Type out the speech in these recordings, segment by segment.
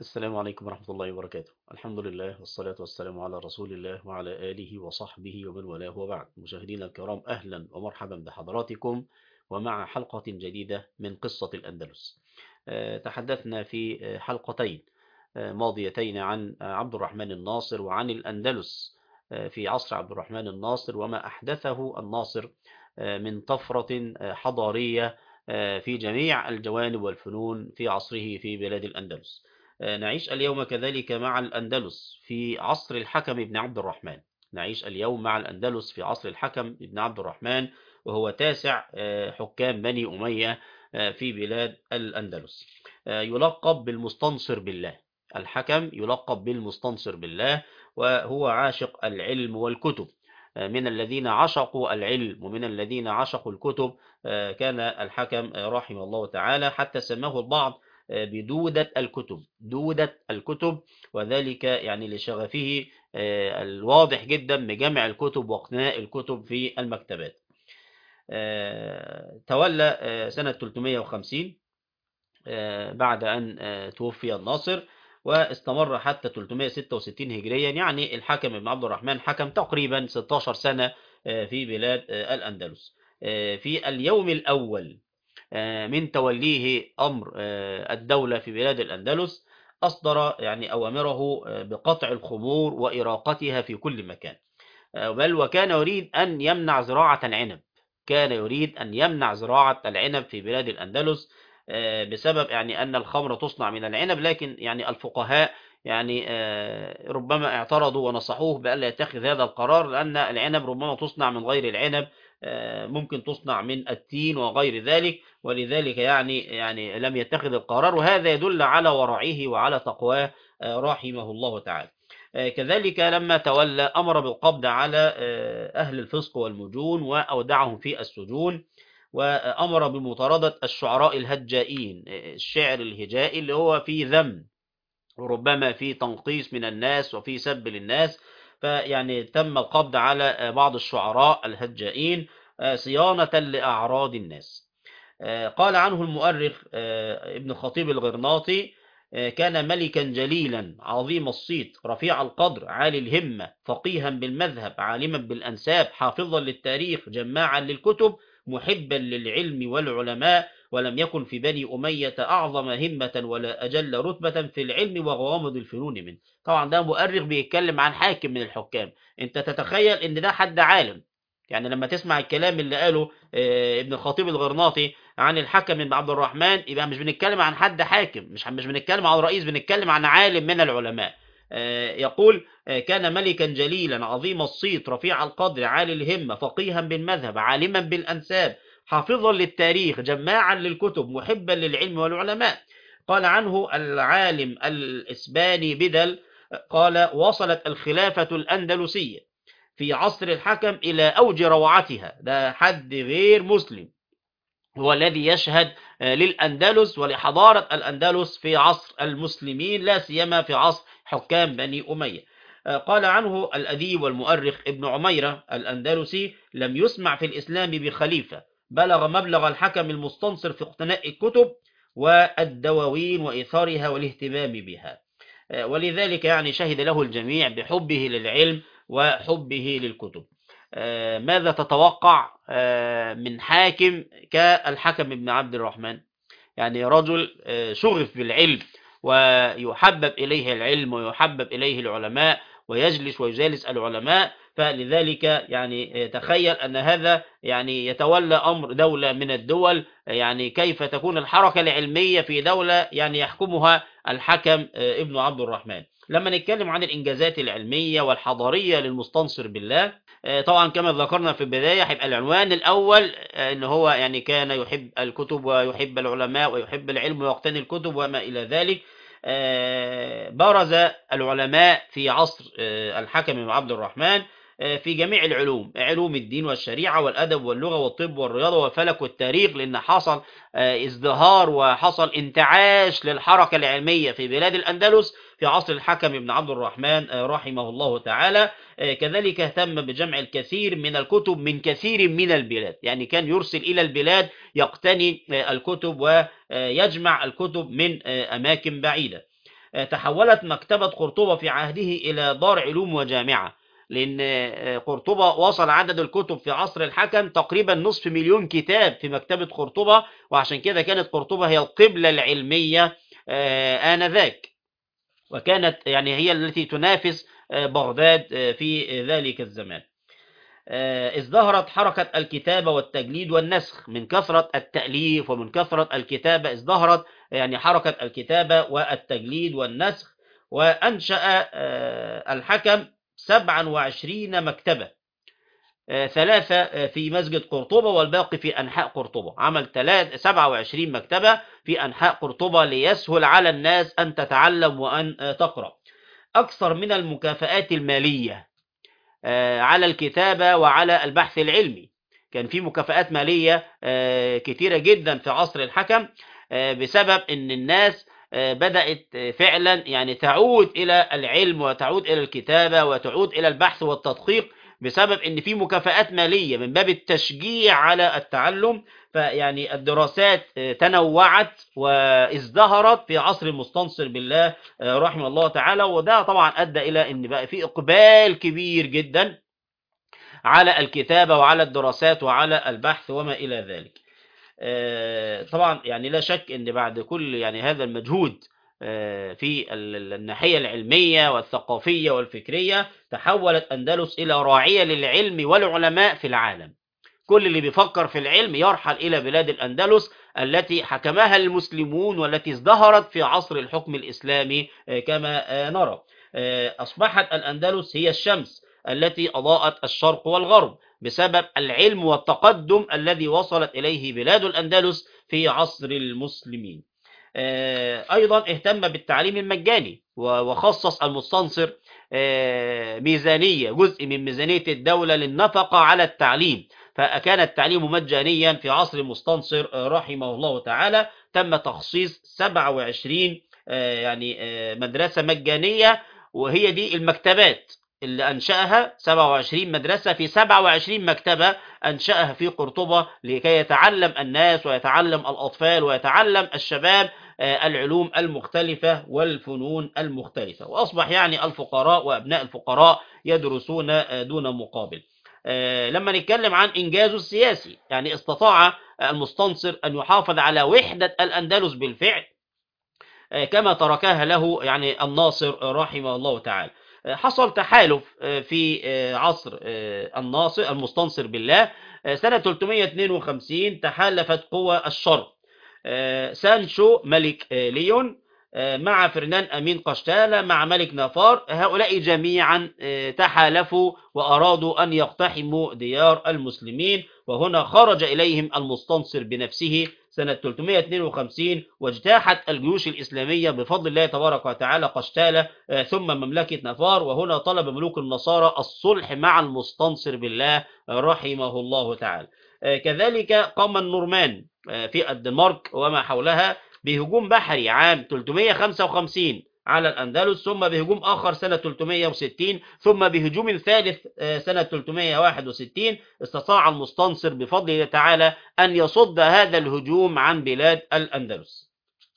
السلام عليكم ورحمة الله وبركاته. الحمد لله والصلاة والسلام على رسول الله وعلى آله وصحبه ومن والاه، وبعد. مشاهدينا الكرام، أهلا ومرحبا بحضراتكم ومع حلقة جديدة من قصة الأندلس. تحدثنا في حلقتين ماضيتين عن عبد الرحمن الناصر وعن الأندلس في عصر عبد الرحمن الناصر وما أحدثه الناصر من طفرة حضارية في جميع الجوانب والفنون في عصره في بلاد الأندلس. نعيش اليوم كذلك مع الأندلس في عصر الحكم بن عبد الرحمن. نعيش اليوم مع الأندلس في عصر الحكم بن عبد الرحمن، وهو تاسع حكام بني أمية في بلاد الأندلس. يلقب بالمستنصر بالله. الحكم يلقب بالمستنصر بالله، وهو عاشق العلم والكتب. من الذين عشقوا العلم ومن الذين عشقوا الكتب كان الحكم رحمه الله تعالى، حتى سماه البعض بدودة الكتب، دودة الكتب، وذلك يعني لشغفه الواضح جدا بجمع الكتب واقتناء الكتب في المكتبات. تولى سنة 350 بعد أن توفي الناصر، واستمر حتى 366 هجريا. يعني الحكم ابن عبد الرحمن حكم تقريبا 16 سنة في بلاد الأندلس. في اليوم الأول من توليه أمر الدولة في بلاد الأندلس، أصدر يعني أوامره بقطع الخمور وإراقتها في كل مكان. بل وكان يريد أن يمنع زراعة العنب. كان يريد أن يمنع زراعة العنب في بلاد الأندلس بسبب يعني أن الخمر تصنع من العنب، لكن يعني الفقهاء يعني ربما اعترضوا ونصحوه بألا يتخذ هذا القرار، لأن العنب ربما تصنع من غير العنب، ممكن تصنع من التين وغير ذلك، ولذلك يعني لم يتخذ القرار، وهذا يدل على ورعه وعلى تقواه رحمه الله تعالى. كذلك لما تولى أمر بالقبض على أهل الفسق والمجون وأودعهم في السجون، وأمر بمطاردة الشعراء الهجائين، الشعر الهجائي اللي هو فيه ذم وربما فيه تنقيص من الناس وفيه سب للناس. فيعني تم القبض على بعض الشعراء الهجائين صيانة لأعراض الناس. قال عنه المؤرخ ابن خطيب الغرناطي: كان ملكا جليلا عظيم الصيت رفيع القدر عالي الهمة فقيها بالمذهب عالما بالأنساب حافظا للتاريخ جماعا للكتب محبا للعلم والعلماء، ولم يكن في بني أمية أعظم همة ولا أجل رتبة في العلم وغوامض الفنون منه. طبعا ده مؤرخ بيتكلم عن حاكم من الحكام. انت تتخيل ان ده حد عالم؟ يعني لما تسمع الكلام اللي قاله ابن الخطيب الغرناطي عن الحكم بن عبد الرحمن، يبقى مش بنتكلم عن حد حاكم، مش بنتكلم عن رئيس، بنتكلم عن عالم من العلماء. يقول: كان ملكا جليلا عظيم الصيت رفيع القدر عالي الهمة فقيها بالمذهب عالما بالأنساب حافظا للتاريخ جماعا للكتب محبا للعلم والعلماء. قال عنه العالم الإسباني بدل، قال: وصلت الخلافة الأندلسية في عصر الحكم إلى أوج روعتها. ده حد غير مسلم هو الذي يشهد للأندلس ولحضارة الأندلس في عصر المسلمين، لا سيما في عصر حكام بني أمية. قال عنه الأديب والمؤرخ ابن عميرة الأندلسي: لم يسمع في الإسلام بخليفة بلغ مبلغ الحكم المستنصر في اقتناء الكتب والدواوين وإيثارها والاهتمام بها. ولذلك يعني شهد له الجميع بحبه للعلم وحبه للكتب. ماذا تتوقع من حاكم كالحكم بن عبد الرحمن؟ يعني رجل شغف بالعلم ويحبب إليه العلم ويحبب إليه العلماء ويجلس ويجالس العلماء. فلذلك يعني تخيل أن هذا يعني يتولى أمر دولة من الدول، يعني كيف تكون الحركة العلمية في دولة يعني يحكمها الحكم ابن عبد الرحمن. لما نتكلم عن الإنجازات العلمية والحضارية للمستنصر بالله، طبعا كما ذكرنا في البداية هيبقى العنوان الأول إن هو يعني كان يحب الكتب ويحب العلماء ويحب العلم ويقتني الكتب وما إلى ذلك. برز العلماء في عصر الحكم بن عبد الرحمن في جميع العلوم، علوم الدين والشريعة والأدب واللغة والطب والرياضة والفلك والتاريخ، لأن حصل ازدهار وحصل انتعاش للحركة العلمية في بلاد الأندلس في عصر الحكم بن عبد الرحمن رحمه الله تعالى. كذلك اهتم بجمع الكثير من الكتب من كثير من البلاد، يعني كان يرسل إلى البلاد يقتني الكتب ويجمع الكتب من أماكن بعيدة. تحولت مكتبة قرطبة في عهده إلى دار علوم وجامعة، لأن قرطبة وصل عدد الكتب في عصر الحكم تقريبا نصف مليون كتاب في مكتبة قرطبة، وعشان كده كانت قرطبة هي القبلة العلمية آنذاك، وكانت يعني هي التي تنافس بغداد في ذلك الزمان. ازدهرت حركة الكتابة والتجليد والنسخ من كثرة التأليف ومن كثرة الكتابة. ازدهرت يعني حركة الكتابة والتجليد والنسخ، وأنشأ الحكم 27 مكتبة، 3 في مسجد قرطبة والباقي في أنحاء قرطبة. عمل 27 مكتبة في أنحاء قرطبة ليسهل على الناس أن تتعلم وأن تقرأ. أكثر من المكافآت المالية على الكتابة وعلى البحث العلمي. كان في مكافآت مالية كتيرة جدا في عصر الحكم، بسبب أن الناس بدأت فعلا يعني تعود إلى العلم وتعود إلى الكتابة وتعود إلى البحث والتدقيق، بسبب أن في مكافآت مالية من باب التشجيع على التعلم. فيعني الدراسات تنوعت وازدهرت في عصر المستنصر بالله رحمه الله تعالى، وده طبعا أدى إلى أن بقى في إقبال كبير جدا على الكتابة وعلى الدراسات وعلى البحث وما إلى ذلك. طبعا يعني لا شك أن بعد كل يعني هذا المجهود في الناحية العلمية والثقافية والفكرية، تحولت أندلس إلى راعية للعلم والعلماء في العالم. كل اللي بيفكر في العلم يرحل إلى بلاد الأندلس التي حكمها المسلمون والتي ازدهرت في عصر الحكم الإسلامي كما نرى. أصبحت الأندلس هي الشمس التي أضاءت الشرق والغرب بسبب العلم والتقدم الذي وصلت إليه بلاد الأندلس في عصر المسلمين. أيضا اهتم بالتعليم المجاني، وخصص المستنصر ميزانية، جزء من ميزانية الدولة للنفقة على التعليم، فكان التعليم مجانيا في عصر المستنصر رحمه الله تعالى. تم تخصيص 27 يعني مدرسة مجانية، وهي دي المكتبات اللي أنشأها. 27 مدرسة في 27 مكتبة أنشأها في قرطبة لكي يتعلم الناس ويتعلم الأطفال ويتعلم الشباب العلوم المختلفة والفنون المختلفة، وأصبح يعني الفقراء وأبناء الفقراء يدرسون دون مقابل. لما نتكلم عن إنجازه السياسي، يعني استطاع المستنصر أن يحافظ على وحدة الأندلس بالفعل كما تركها له يعني الناصر رحمه الله تعالى. حصل تحالف في عصر الناصر المستنصر بالله. سنة 352 تحالفت قوى الشرق، سانشو ملك ليون مع فرنان أمين قشتالة مع ملك نافار. هؤلاء جميعا تحالفوا وأرادوا أن يقتحموا ديار المسلمين، وهنا خرج إليهم المستنصر بنفسه سنة 352، واجتاحت الجيوش الإسلامية بفضل الله تبارك وتعالى قشتالة ثم مملكة نافار. وهنا طلب ملوك النصارى الصلح مع المستنصر بالله رحمه الله تعالى. كذلك قام النورمان في الدنمارك وما حولها بهجوم بحري عام 355 على الأندلس، ثم بهجوم آخر سنة 360، ثم بهجوم ثالث سنة 361. استطاع المستنصر بفضل الله تعالى أن يصد هذا الهجوم عن بلاد الأندلس.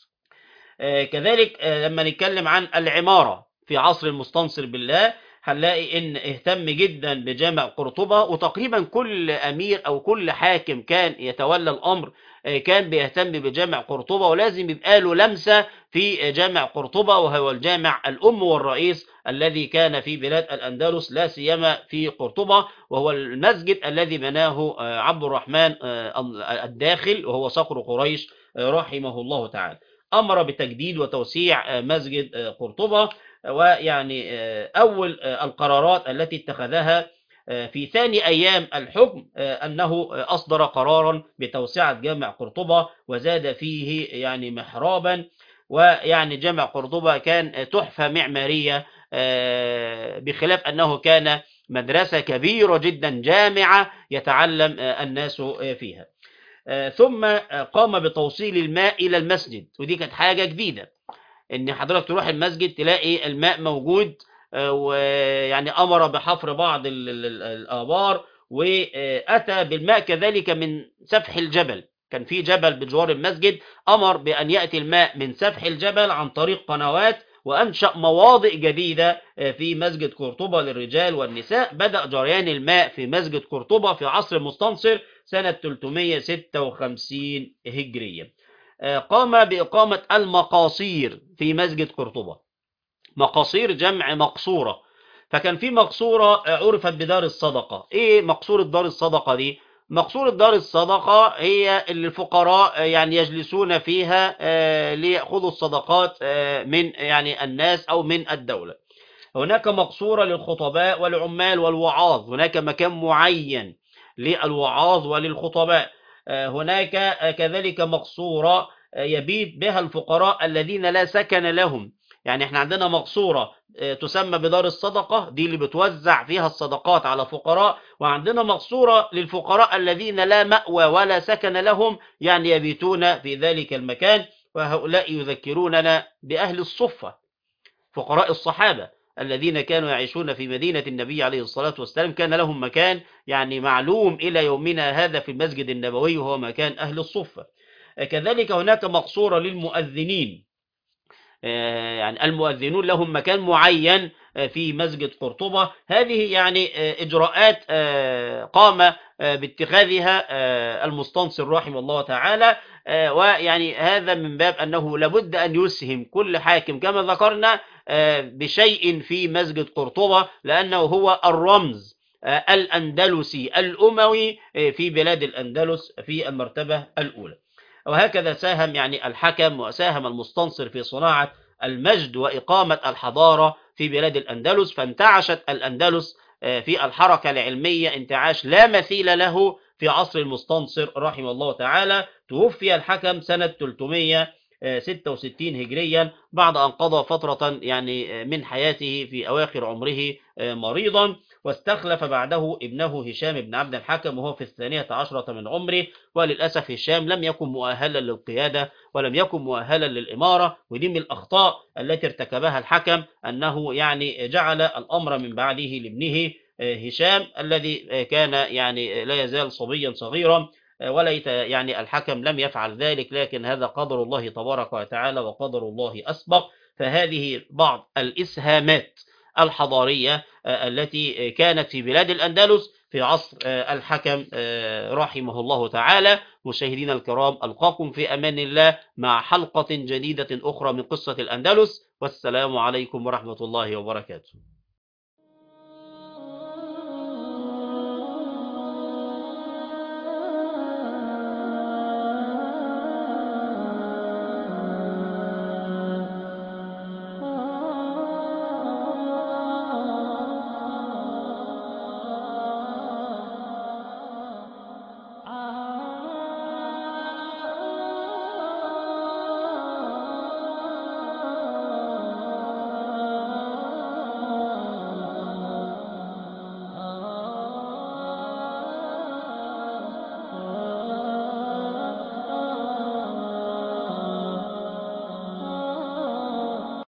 كذلك لما نتكلم عن العمارة في عصر المستنصر بالله، هنلاقي ان اهتم جدا بجامع قرطبة، وتقريبا كل امير او كل حاكم كان يتولى الامر كان بيهتم بجامع قرطبة، ولازم يبقى له لمسة في جامع قرطبة، وهو الجامع الام والرئيس الذي كان في بلاد الاندلس لا سيما في قرطبة، وهو المسجد الذي بناه عبد الرحمن الداخل وهو صقر قريش رحمه الله تعالى. أمر بتجديد وتوسيع مسجد قرطبة، ويعني أول القرارات التي اتخذها في ثاني أيام الحكم أنه أصدر قرارا بتوسعة جامع قرطبة وزاد فيه يعني محرابا. ويعني جامع قرطبة كان تحفة معمارية، بخلاف أنه كان مدرسة كبيرة جدا جامعة يتعلم الناس فيها. ثم قام بتوصيل الماء إلى المسجد، ودي كانت حاجة جديدة إن حضرتك تروح المسجد تلاقي الماء موجود. ويعني أمر بحفر بعض الآبار، وأتى بالماء كذلك من سفح الجبل. كان في جبل بجوار المسجد، أمر بأن يأتي الماء من سفح الجبل عن طريق قنوات وأنشأ مواضع جديدة في مسجد قرطبة للرجال والنساء. بدأ جريان الماء في مسجد قرطبة في عصر المستنصر سنة 356 هجرية. قام بإقامة المقاصير في مسجد قرطبة. مقاصير جمع مقصورة. فكان في مقصورة عرفت بدار الصدقة. ايه مقصورة دار الصدقة دي؟ مقصورة دار الصدقة هي اللي الفقراء يعني يجلسون فيها ليأخذوا الصدقات من يعني الناس أو من الدولة. هناك مقصورة للخطباء والعمال والوعاظ، هناك مكان معين للوعاظ وللخطباء. هناك كذلك مقصورة يبيت بها الفقراء الذين لا سكن لهم. يعني احنا عندنا مقصورة تسمى بدار الصدقة، دي اللي بتوزع فيها الصدقات على فقراء، وعندنا مقصورة للفقراء الذين لا مأوى ولا سكن لهم، يعني يبيتون في ذلك المكان. وهؤلاء يذكروننا بأهل الصفة، فقراء الصحابة الذين كانوا يعيشون في مدينة النبي عليه الصلاة والسلام، كان لهم مكان يعني معلوم إلى يومنا هذا في المسجد النبوي، وهو مكان أهل الصفة. كذلك هناك مقصورة للمؤذنين، يعني المؤذنون لهم مكان معين في مسجد قرطبة. هذه يعني إجراءات قام باتخاذها المستنصر رحمه الله تعالى. ويعني هذا من باب أنه لابد أن يسهم كل حاكم كما ذكرنا بشيء في مسجد قرطبة، لأنه هو الرمز الأندلسي الأموي في بلاد الأندلس في المرتبة الأولى. وهكذا ساهم يعني الحكم وساهم المستنصر في صناعة المجد وإقامة الحضارة في بلاد الأندلس. فانتعشت الأندلس في الحركة العلمية انتعاش لا مثيل له في عصر المستنصر رحمه الله تعالى. توفي الحكم سنة 366 هجريا بعد أن قضى فترة يعني من حياته في أواخر عمره مريضا، واستخلف بعده ابنه هشام بن عبد الحكم وهو في 12 من عمره. وللأسف هشام لم يكن مؤهلا للقيادة ولم يكن مؤهلا للإمارة، ودي من الأخطاء التي ارتكبها الحكم، أنه يعني جعل الأمر من بعده لابنه هشام الذي كان يعني لا يزال صبيا صغيرا. وليت يعني الحكم لم يفعل ذلك، لكن هذا قدر الله تبارك وتعالى وقدر الله أسبق. فهذه بعض الإسهامات الحضارية التي كانت في بلاد الأندلس في عصر الحكم رحمه الله تعالى. مشاهدينا الكرام، ألقاكم في أمان الله مع حلقة جديدة أخرى من قصة الأندلس، والسلام عليكم ورحمة الله وبركاته.